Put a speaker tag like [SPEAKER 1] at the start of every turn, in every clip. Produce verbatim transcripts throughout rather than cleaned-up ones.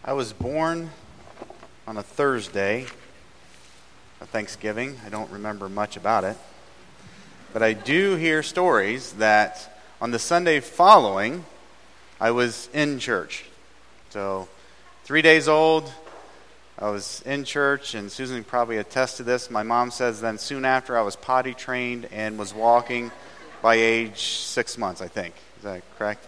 [SPEAKER 1] I was born on a Thursday of Thanksgiving. I don't remember much about it. But I do hear stories that on the Sunday following, I was in church. So, three days old, I was in church, and Susan probably attest to this. My mom says then soon after I was potty trained and was walking by age six months, I think. Is that correct?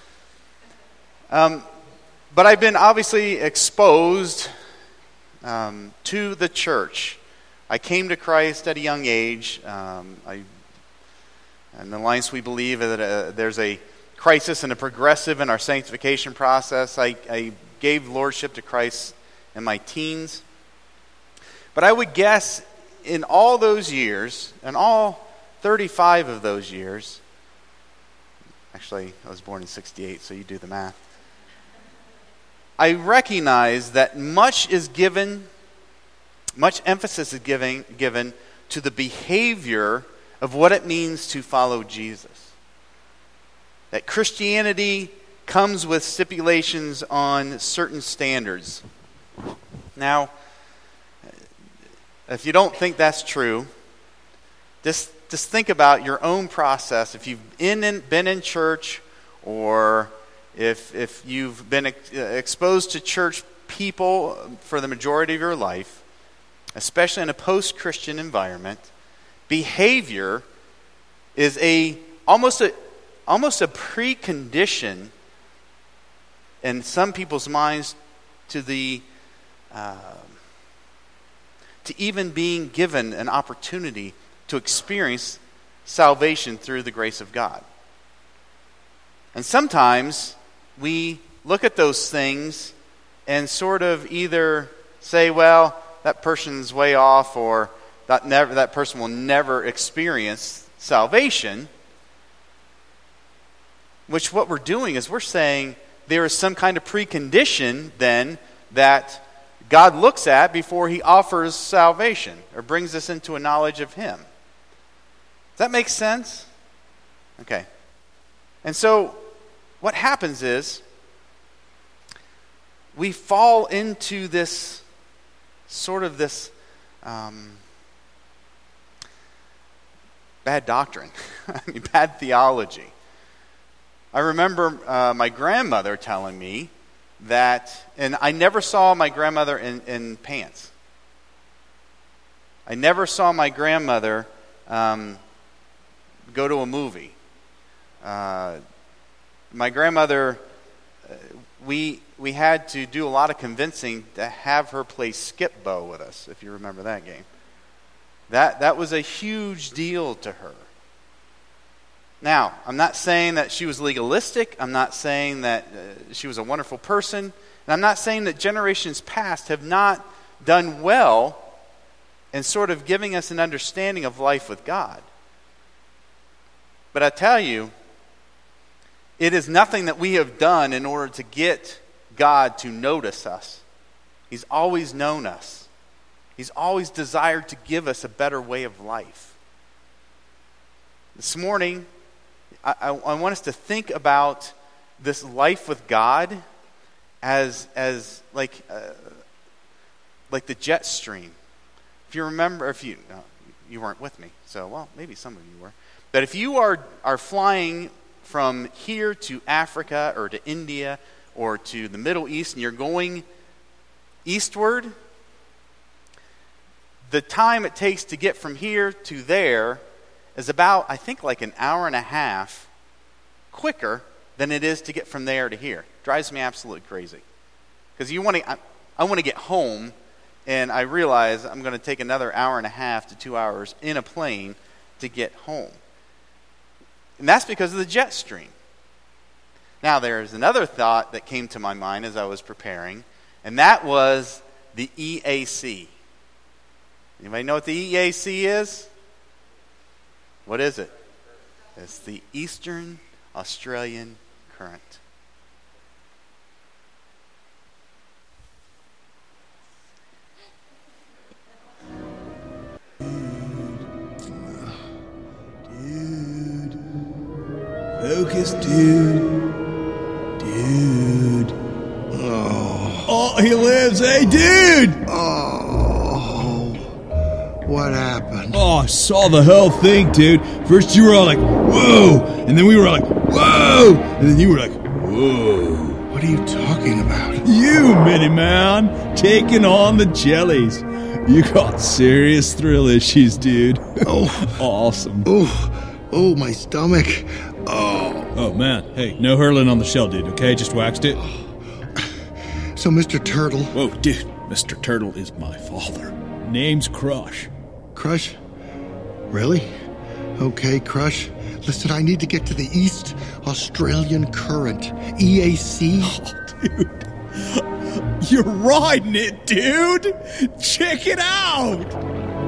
[SPEAKER 1] Um, but I've been obviously exposed um, to the church. I came to Christ at a young age. Um, I, in the Alliance, we believe that uh, there's a crisis and a progressive in our sanctification process. I, I gave lordship to Christ in my teens. But I would guess in all those years, in all thirty-five of those years, actually, I was born in sixty-eight, so you do the math. I recognize that much is given, much emphasis is given, given to the behavior of what it means to follow Jesus. That Christianity comes with stipulations on certain standards. Now, if you don't think that's true, just, just think about your own process. If you've in, in, been in church, or if, if you've been ex- exposed to church people for the majority of your life, especially in a post-Christian environment, behavior is a almost a almost a precondition in some people's minds to the uh, to even being given an opportunity to experience salvation through the grace of God. And sometimes we look at those things and sort of either say, well, that person's way off, or that never that person will never experience salvation. Which what we're doing is we're saying there is some kind of precondition then that God looks at before he offers salvation or brings us into a knowledge of him. Does that make sense? Okay. And so what happens is we fall into this sort of this um, bad doctrine, I mean, bad theology. I remember uh, my grandmother telling me that, and I never saw my grandmother in, in pants. I never saw my grandmother um, go to a movie. Uh, my grandmother, uh, we we had to do a lot of convincing to have her play skip bow with us, if you remember that game. That that was a huge deal to her. Now, I'm not saying that she was legalistic. I'm not saying that uh, she was a wonderful person. And I'm not saying that generations past have not done well in sort of giving us an understanding of life with God. But I tell you, it is nothing that we have done in order to get God to notice us. He's always known us. He's always desired to give us a better way of life. This morning, I, I, I want us to think about this life with God as as like uh, like the jet stream. If you remember, if you no, you weren't with me, so well maybe some of you were. But if you are are flying from here to Africa or to India or to the Middle East, and you're going eastward, the time it takes to get from here to there is about, I think, like an hour and a half quicker than it is to get from there to here. Drives me absolutely crazy. Because you want to, I, I want to get home, and I realize I'm going to take another hour and a half to two hours in a plane to get home. And that's because of the jet stream. Now, there's another thought that came to my mind as I was preparing, and that was the E A C. Anybody know what the E A C is? What is it? It's the Eastern Australian Current.
[SPEAKER 2] Dude. Focus, dude. Dude. Oh.
[SPEAKER 3] Oh, he lives. Hey, dude!
[SPEAKER 2] Oh, what happened?
[SPEAKER 3] Oh, I saw the whole thing, dude. First you were all like, whoa! And then we were like, whoa! And then you were like, whoa.
[SPEAKER 2] What are you talking about?
[SPEAKER 3] You, Mini-Man, taking on the jellies. You got serious thrill issues, dude.
[SPEAKER 2] Oh.
[SPEAKER 3] Awesome.
[SPEAKER 2] Oh, oh, my stomach. Oh.
[SPEAKER 3] Oh, man. Hey, no hurling on the shell, dude, okay? Just waxed it.
[SPEAKER 2] So, Mister Turtle.
[SPEAKER 3] Whoa, dude. Mister Turtle is my father. Name's Crush.
[SPEAKER 2] Crush? Really? Okay, Crush. Listen, I need to get to the East Australian Current. E A C.
[SPEAKER 3] Oh, dude. You're riding it, dude. Check it out.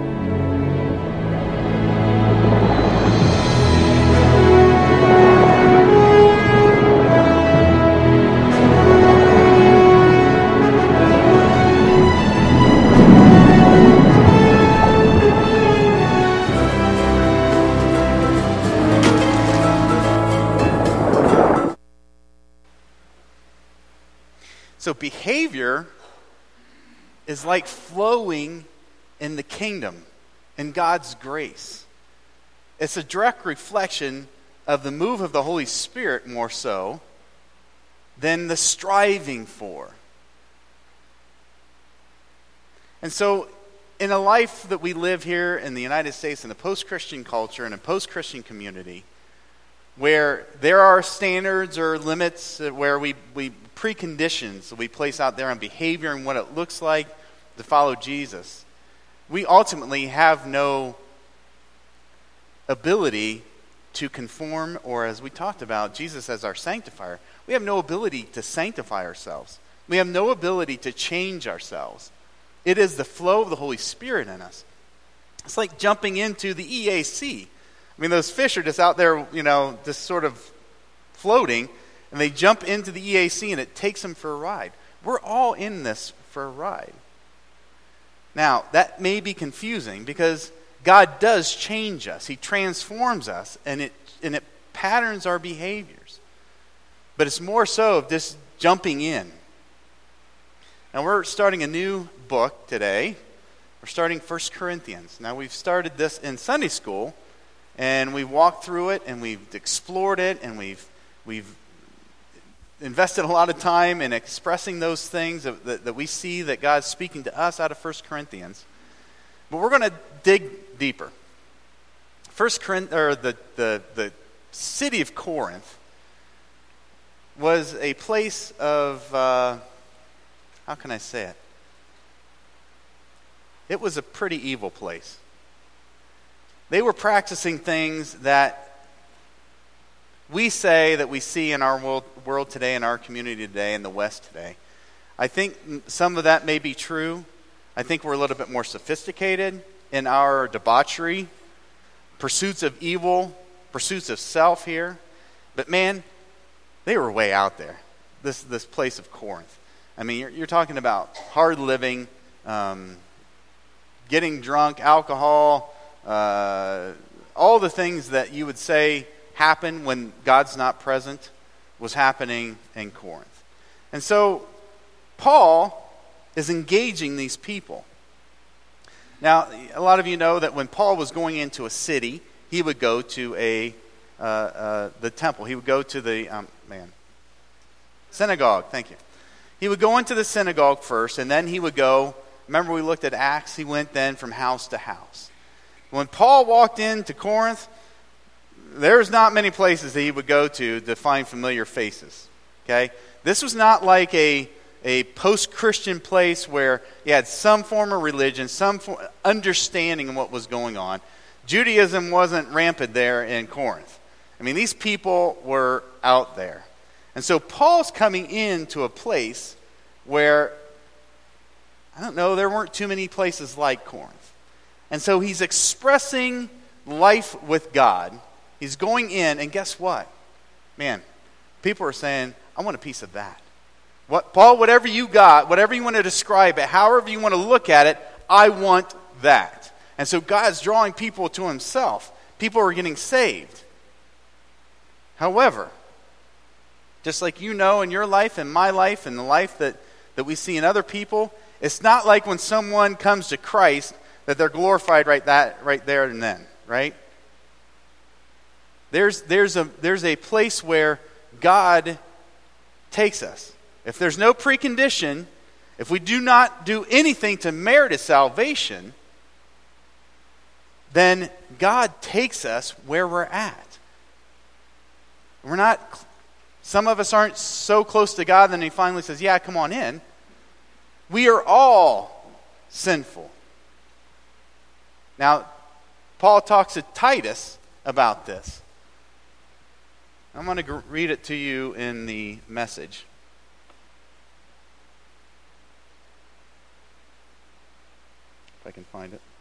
[SPEAKER 1] So behavior is like flowing in the kingdom, in God's grace. It's a direct reflection of the move of the Holy Spirit more so than the striving for. And so in a life that we live here in the United States, in a post-Christian culture, in a post-Christian community, where there are standards or limits, where we, we preconditions that we place out there on behavior and what it looks like to follow Jesus, we ultimately have no ability to conform, or as we talked about, Jesus as our sanctifier. We have no ability to sanctify ourselves. We have no ability to change ourselves. It is the flow of the Holy Spirit in us. It's like jumping into the E A C. I mean, those fish are just out there, you know, just sort of floating, and they jump into the E A C, and it takes them for a ride. We're all in this for a ride. Now, that may be confusing because God does change us. He transforms us, and it and it patterns our behaviors. But it's more so of just jumping in. Now, we're starting a new book today. We're starting First Corinthians. Now, we've started this in Sunday school, and we've walked through it, and we've explored it, and we've we've invested a lot of time in expressing those things that, that, that we see that God's speaking to us out of First Corinthians. But we're going to dig deeper. First Corinth, or the, the the city of Corinth was a place of uh, how can I say it? It was a pretty evil place. They were practicing things that we say that we see in our world, world today, in our community today, in the West today. I think some of that may be true. I think we're a little bit more sophisticated in our debauchery, pursuits of evil, pursuits of self here. But man, they were way out there, this this place of Corinth. I mean, you're, you're talking about hard living, um, getting drunk, alcohol, uh, all the things that you would say happen when God's not present was happening in Corinth. And so Paul is engaging these people. Now, a lot of you know that when Paul was going into a city, he would go to a uh, uh, the temple. He would go to the um, man synagogue. Thank you. He would go into the synagogue first, and then he would go. Remember, we looked at Acts. He went then from house to house. When Paul walked into Corinth, there's not many places that he would go to to find familiar faces. Okay, this was not like a a post-Christian place where you had some form of religion, some for, understanding of what was going on. Judaism wasn't rampant there in Corinth. I mean, these people were out there. And so Paul's coming into a place where, I don't know, there weren't too many places like Corinth. And so he's expressing life with God. He's going in, and guess what? Man, people are saying, I want a piece of that. What, Paul, whatever you got, whatever you want to describe it, however you want to look at it, I want that. And so God's drawing people to himself. People are getting saved. However, just like you know in your life and my life and the life that, that we see in other people, it's not like when someone comes to Christ that they're glorified right that right there and then, right? There's there's a there's a place where God takes us. If there's no precondition, if we do not do anything to merit his salvation, then God takes us where we're at. We're not, some of us aren't so close to God, then he finally says, yeah, come on in. We are all sinful. Now, Paul talks to Titus about this. I'm going to read it to you in the Message. If I can find it.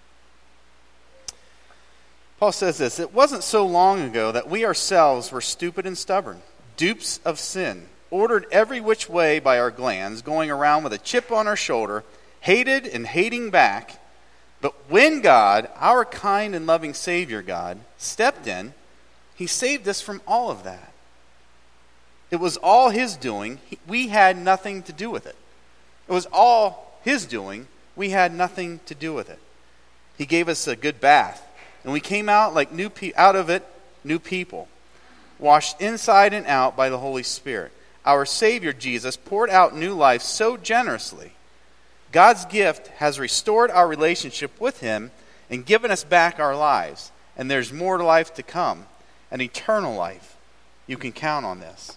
[SPEAKER 1] Paul says this, "It wasn't so long ago that we ourselves were stupid and stubborn, dupes of sin, ordered every which way by our glands, going around with a chip on our shoulder, hated and hating back. But when God, our kind and loving Savior God, stepped in, he saved us from all of that. It was all his doing. We had nothing to do with it. It was all his doing. We had nothing to do with it. He gave us a good bath, and we came out like new pe- out of it new people, washed inside and out by the Holy Spirit. Our Savior Jesus poured out new life so generously. God's gift has restored our relationship with him and given us back our lives. And there's more life to come, an eternal life. You can count on this."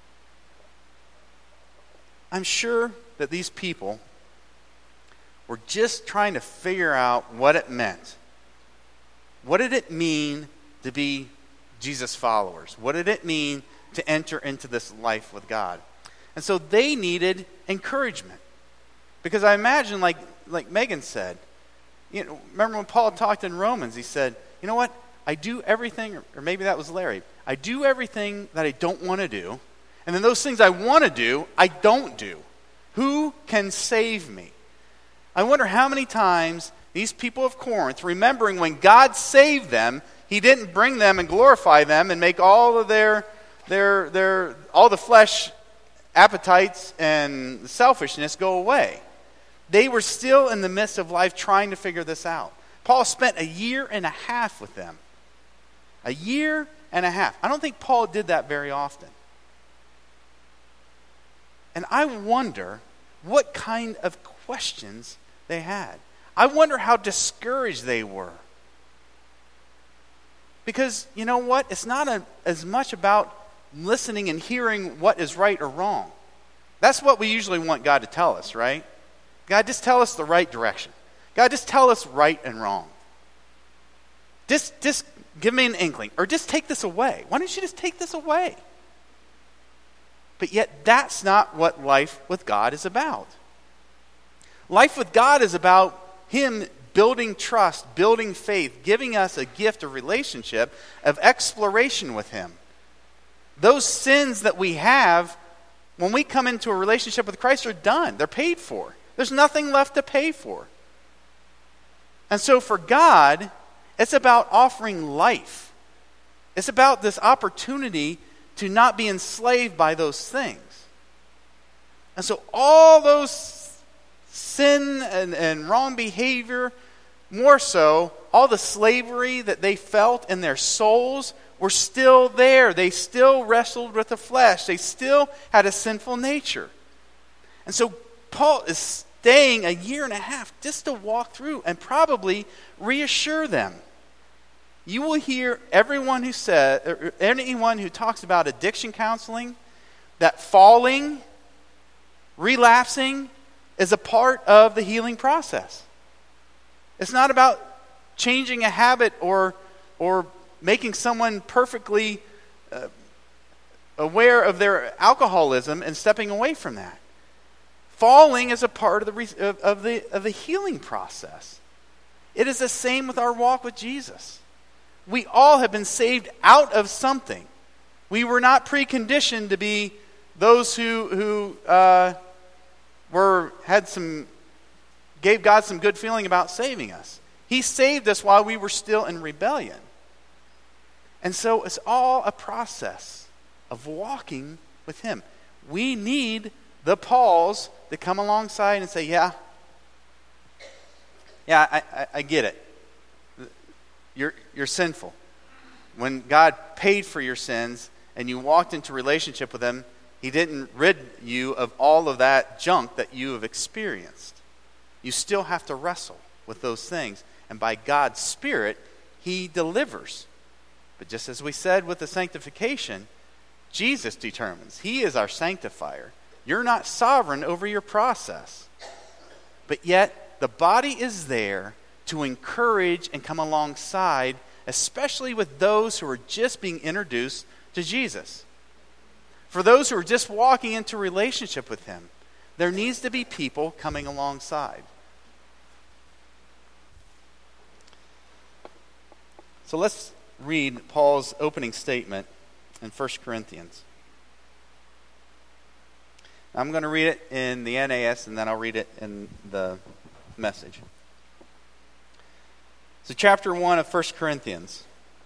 [SPEAKER 1] I'm sure that these people were just trying to figure out what it meant. What did it mean to be Jesus followers? What did it mean to enter into this life with God? And so they needed encouragement. Because I imagine, like, like Megan said, you know, remember when Paul talked in Romans, he said, you know what, I do everything, or maybe that was Larry, I do everything that I don't want to do, and then those things I want to do, I don't do. Who can save me? I wonder how many times these people of Corinth, remembering when God saved them, he didn't bring them and glorify them and make all of their, their, their, all the flesh appetites and selfishness go away. They were still in the midst of life trying to figure this out. Paul spent a year and a half with them. A year and a half. I don't think Paul did that very often. And I wonder what kind of questions they had. I wonder how discouraged they were. Because, you know what? It's not a, as much about listening and hearing what is right or wrong. That's what we usually want God to tell us, right? God, just tell us the right direction. God, just tell us right and wrong. Just, just give me an inkling. Or just take this away. Why don't you just take this away? But yet, that's not what life with God is about. Life with God is about him building trust, building faith, giving us a gift of relationship, of exploration with him. Those sins that we have, when we come into a relationship with Christ, are done. They're paid for. There's nothing left to pay for. And so for God, it's about offering life. It's about this opportunity to not be enslaved by those things. And so all those sin and, and wrong behavior, more so, all the slavery that they felt in their souls were still there. They still wrestled with the flesh. They still had a sinful nature. And so Paul is staying a year and a half just to walk through and probably reassure them. You will hear everyone who says, anyone who talks about addiction counseling, that falling, relapsing is a part of the healing process. It's not about changing a habit or or making someone perfectly uh, aware of their alcoholism and stepping away from that. Falling is a part of the of, of the of the healing process. It is the same with our walk with Jesus. We all have been saved out of something. We were not preconditioned to be those who who uh, were had some gave God some good feeling about saving us. He saved us while we were still in rebellion. And so it's all a process of walking with him. We need the Pauls that come alongside and say, yeah, yeah, I, I, I get it. You're, you're sinful. When God paid for your sins and you walked into relationship with him, he didn't rid you of all of that junk that you have experienced. You still have to wrestle with those things. And by God's Spirit, he delivers. But just as we said with the sanctification, Jesus determines. He is our sanctifier. You're not sovereign over your process. But yet, the body is there to encourage and come alongside, especially with those who are just being introduced to Jesus. For those who are just walking into relationship with him, there needs to be people coming alongside. So let's read Paul's opening statement in First Corinthians. I'm going to read it in the N A S and then I'll read it in the Message. So chapter one of First Corinthians.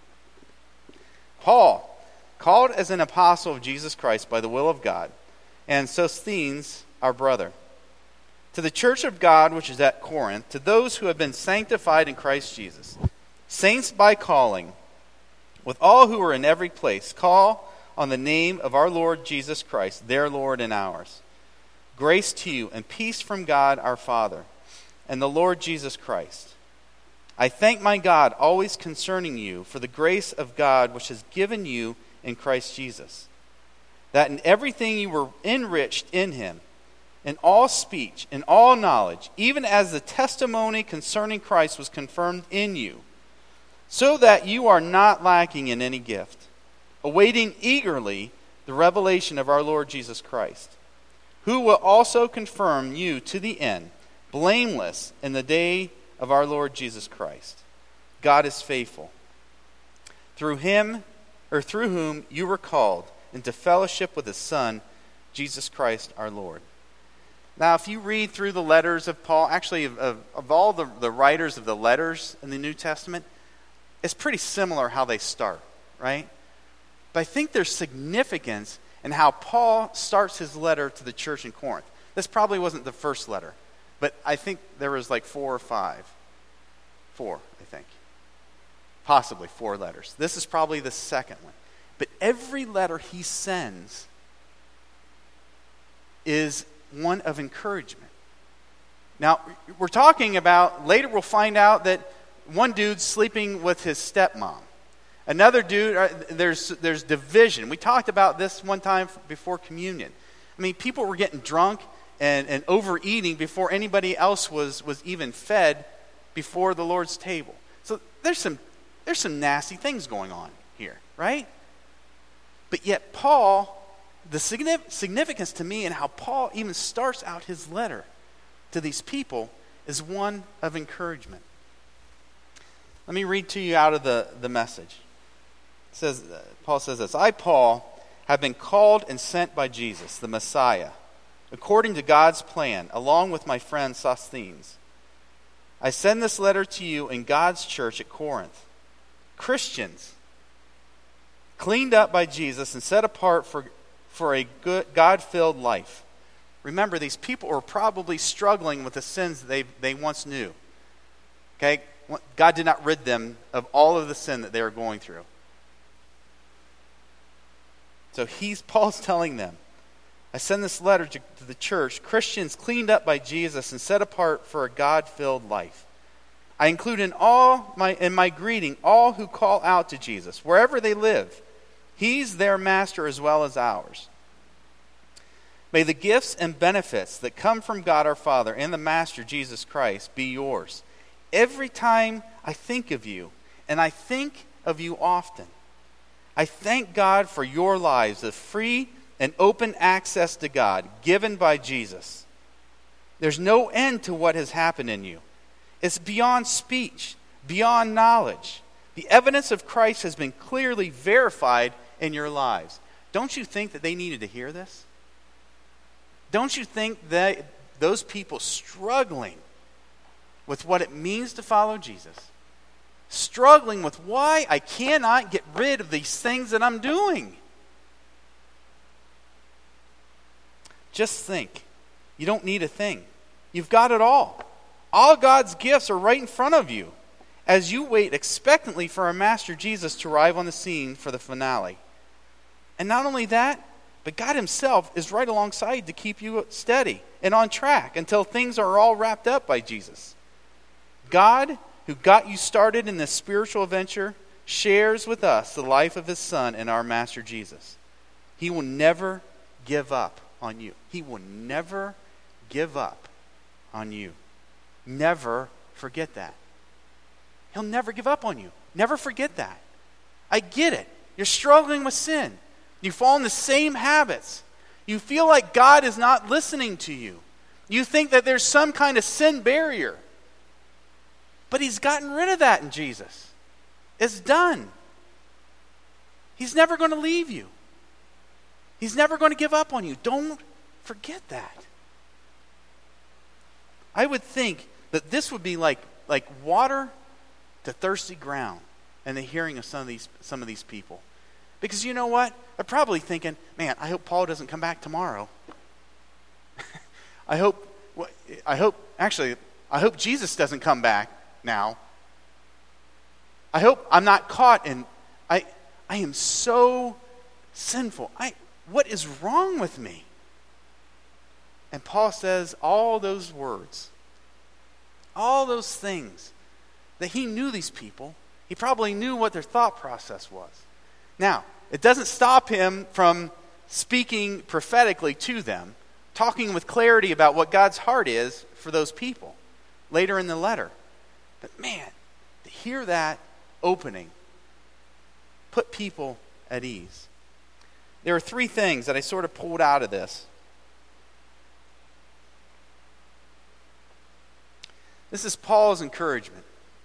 [SPEAKER 1] Paul, called as an apostle of Jesus Christ by the will of God, and Sosthenes, our brother, to the church of God which is at Corinth, to those who have been sanctified in Christ Jesus, saints by calling, with all who are in every place, call on the name of our Lord Jesus Christ, their Lord and ours. Grace to you and peace from God our Father and the Lord Jesus Christ. I thank my God always concerning you for the grace of God which has given you in Christ Jesus, that in everything you were enriched in him, in all speech, in all knowledge, even as the testimony concerning Christ was confirmed in you, so that you are not lacking in any gift, awaiting eagerly the revelation of our Lord Jesus Christ, who will also confirm you to the end, blameless in the day of our Lord Jesus Christ. God is faithful. Through him, or through whom you were called into fellowship with his Son, Jesus Christ our Lord. Now, if you read through the letters of Paul, actually of, of, of all the, the writers of the letters in the New Testament, it's pretty similar how they start, right? But I think there's significance in how Paul starts his letter to the church in Corinth. This probably wasn't the first letter, but I think there was like four or five. Four, I think. Possibly four letters. This is probably the second one. But every letter he sends is one of encouragement. Now, we're talking about, later we'll find out that one dude's sleeping with his stepmom. Another dude, uh, there's there's division. We talked about this one time before communion. I mean, people were getting drunk and, and overeating before anybody else was, was even fed before the Lord's table. So there's some there's some nasty things going on here, right? But yet Paul, the significance to me and how Paul even starts out his letter to these people is one of encouragement. Let me read to you out of the, the Message. It says, Paul says this, I, Paul, have been called and sent by Jesus, the Messiah, according to God's plan, along with my friend Sosthenes. I send this letter to you in God's church at Corinth. Christians, cleaned up by Jesus and set apart for, for a good God-filled life. Remember, these people were probably struggling with the sins they, they once knew. Okay? God did not rid them of all of the sin that they were going through. So he's Paul's telling them, I send this letter to, to the church, Christians cleaned up by Jesus and set apart for a God-filled life. I include in all my in my greeting all who call out to Jesus, wherever they live. He's their master as well as ours. May the gifts and benefits that come from God our Father and the Master Jesus Christ be yours. Every time I think of you, and I think of you often, I thank God for your lives of free and open access to God given by Jesus. There's no end to what has happened in you. It's beyond speech, beyond knowledge. The evidence of Christ has been clearly verified in your lives. Don't you think that they needed to hear this? Don't you think that those people struggling with what it means to follow Jesus, struggling with why I cannot get rid of these things that I'm doing? Just think, You don't need a thing. You've got it all. All God's gifts are right in front of you as you wait expectantly for our Master Jesus to arrive on the scene for the finale. And not only that, but God himself is right alongside to keep you steady and on track until things are all wrapped up by Jesus. God, who got you started in this spiritual adventure, shares with us the life of his Son and our Master Jesus. He will never give up on you. He will never give up on you. Never forget that. He'll never give up on you. Never forget that. I get it. You're struggling with sin. You fall in the same habits. You feel like God is not listening to you. You think that there's some kind of sin barrier. But he's gotten rid of that in Jesus. It's done. He's never going to leave you. He's never going to give up on you. Don't forget that. I would think that this would be like, like water to thirsty ground in the hearing of some of these some of these people. Because you know what? They're probably thinking, man, I hope Paul doesn't come back tomorrow. I hope, I hope, actually, I hope Jesus doesn't come back now. I hope I'm not caught in, I, I am so sinful. I, what is wrong with me? And Paul says all those words, all those things, that he knew these people. He probably knew what their thought process was. Now, it doesn't stop him from speaking prophetically to them, talking with clarity about what God's heart is for those people later in the letter. But man, to hear that opening put people at ease. There are three things that I sort of pulled out of this. This is Paul's encouragement.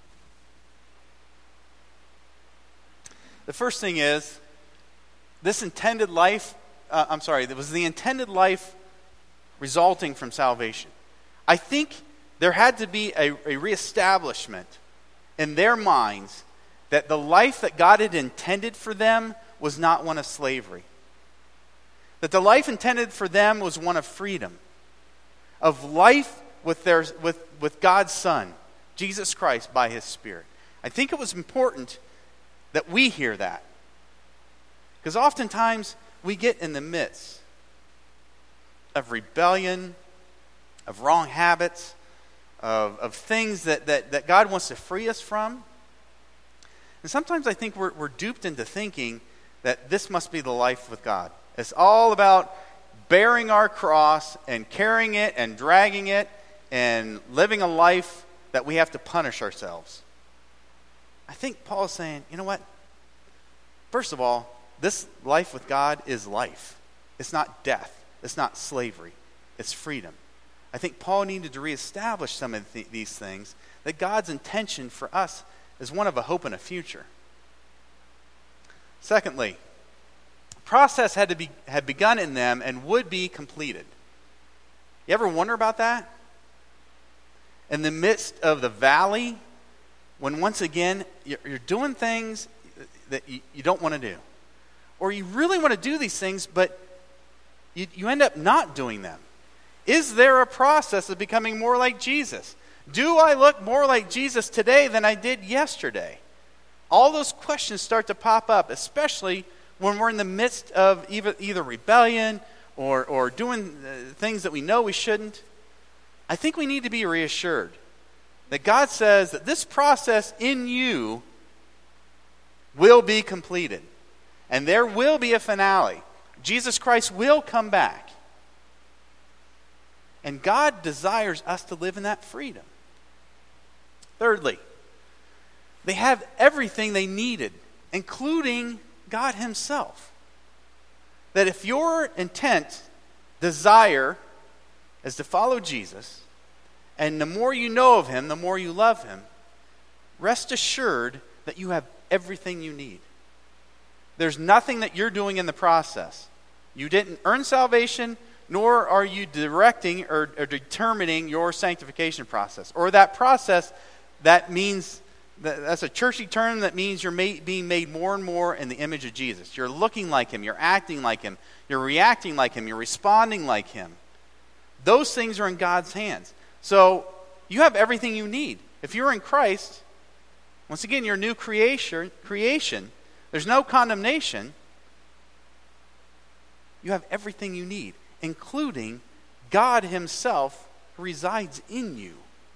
[SPEAKER 1] The first thing is, this intended life, uh, I'm sorry, it was the intended life resulting from salvation. I think there had to be a, a reestablishment in their minds that the life that God had intended for them was not one of slavery. That the life intended for them was one of freedom, of life with their with, with God's Son, Jesus Christ, by his Spirit. I think it was important that we hear that. Because oftentimes we get in the midst of rebellion, of wrong habits, of, of things that, that, that God wants to free us from. And sometimes I think we're, we're duped into thinking that this must be the life with God. It's all about bearing our cross and carrying it and dragging it and living a life that we have to punish ourselves. I think Paul is saying, you know what? First of all, this life with God is life. It's not death. It's not slavery. It's freedom. I think Paul needed to reestablish some of th- these things, that God's intention for us is one of a hope and a future. Secondly, the process had to be had begun in them and would be completed. You ever wonder about that? In the midst of the valley, when once again you're, you're doing things that you, you don't want to do. Or you really want to do these things, but you, you end up not doing them. Is there a process of becoming more like Jesus? Do I look more like Jesus today than I did yesterday? All those questions start to pop up, especially when we're in the midst of either, either rebellion or, or doing things that we know we shouldn't. I think we need to be reassured that God says that this process in you will be completed. And there will be a finale. Jesus Christ will come back. And God desires us to live in that freedom. Thirdly, they have everything they needed, including God himself. That if your intent, desire, is to follow Jesus, and the more you know of him, the more you love him, rest assured that you have everything you need. There's nothing that you're doing in the process. You didn't earn salvation, nor are you directing or, or determining your sanctification process. Or that process that means, that, that's a churchy term that means you're made, being made more and more in the image of Jesus. You're looking like him, you're acting like him, you're reacting like him, you're responding like him. Those things are in God's hands. So you have everything you need. If you're in Christ, once again, you're a new creation, creation. There's no condemnation. You have everything you need, including God himself who resides in you.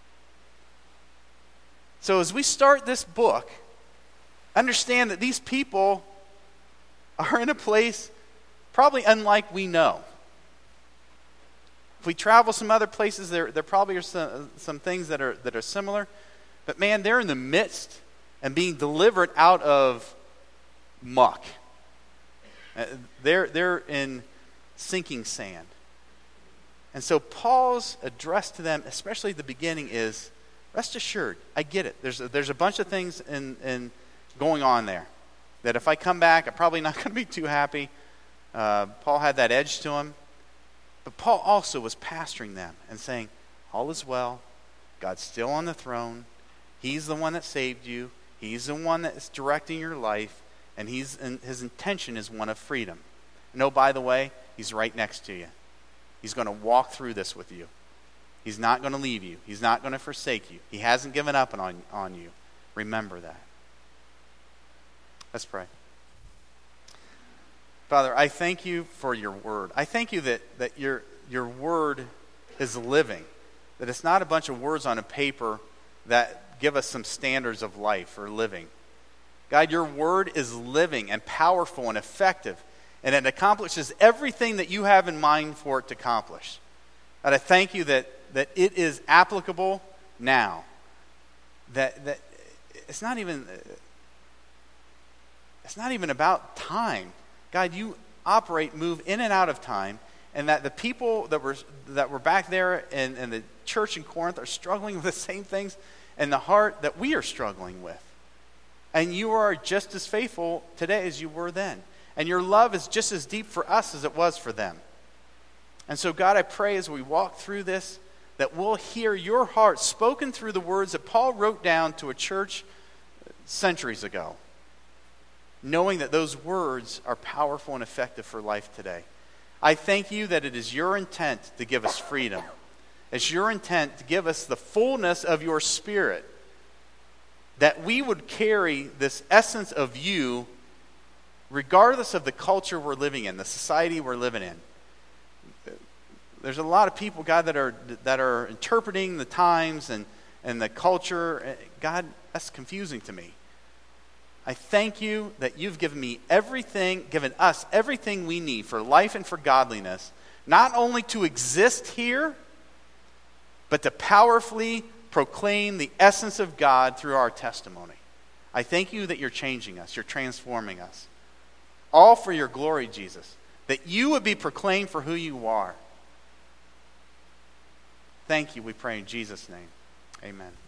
[SPEAKER 1] So as we start this book, understand that these people are in a place probably unlike we know. If we travel some other places, there, there probably are some, some things that are, that are similar. But man, they're in the midst and being delivered out of muck. Uh, they're, they're in sinking sand. And so Paul's address to them, especially at the beginning, is, rest assured, I get it. There's a, there's a bunch of things in, in going on there that if I come back, I'm probably not going to be too happy. Uh, Paul had that edge to him. But Paul also was pastoring them and saying, all is well. God's still on the throne. He's the one that saved you. He's the one that is directing your life. And he's and his intention is one of freedom. And oh, by the way, he's right next to you. He's going to walk through this with you. He's not going to leave you. He's not going to forsake you. He hasn't given up on, on you. Remember that. Let's pray. Father, I thank you for your word. I thank you that, that your, your word is living, that it's not a bunch of words on a paper that give us some standards of life or living. God, your word is living and powerful and effective, and it accomplishes everything that you have in mind for it to accomplish. God, I thank you that, that it is applicable now, that, that it's not even, it's not even about time. God, you operate, move in and out of time, and that the people that were that were back there in, in the church in Corinth are struggling with the same things in the heart that we are struggling with. And you are just as faithful today as you were then. And your love is just as deep for us as it was for them. And so, God, I pray as we walk through this, that we'll hear your heart spoken through the words that Paul wrote down to a church centuries ago, knowing that those words are powerful and effective for life today. I thank you that it is your intent to give us freedom. It's your intent to give us the fullness of your Spirit, that we would carry this essence of you regardless of the culture we're living in, the society we're living in. There's a lot of people, God, that are that are interpreting the times and, and the culture. God, that's confusing to me. I thank you that you've given me everything, given us everything we need for life and for godliness, not only to exist here, but to powerfully proclaim the essence of God through our testimony. I thank you that you're changing us, you're transforming us. All for your glory, Jesus, that you would be proclaimed for who you are. Thank you, we pray in Jesus' name. Amen.